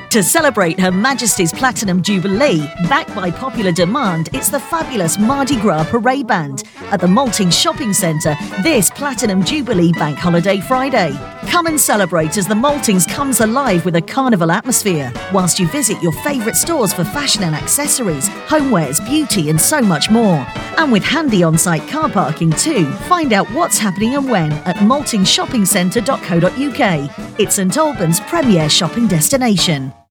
To celebrate Her Majesty's Platinum Jubilee, backed by popular demand, it's the fabulous Mardi Gras Parade Band at the Maltings Shopping Centre this Platinum Jubilee Bank Holiday Friday. Come and celebrate as the Maltings comes alive with a carnival atmosphere, whilst you visit your favourite stores for fashion and accessories, homewares, beauty and so much more. And with handy on-site car parking too, find out what's happening and when at maltingsshoppingcentre.co.uk. It's St Albans' premier shopping destination.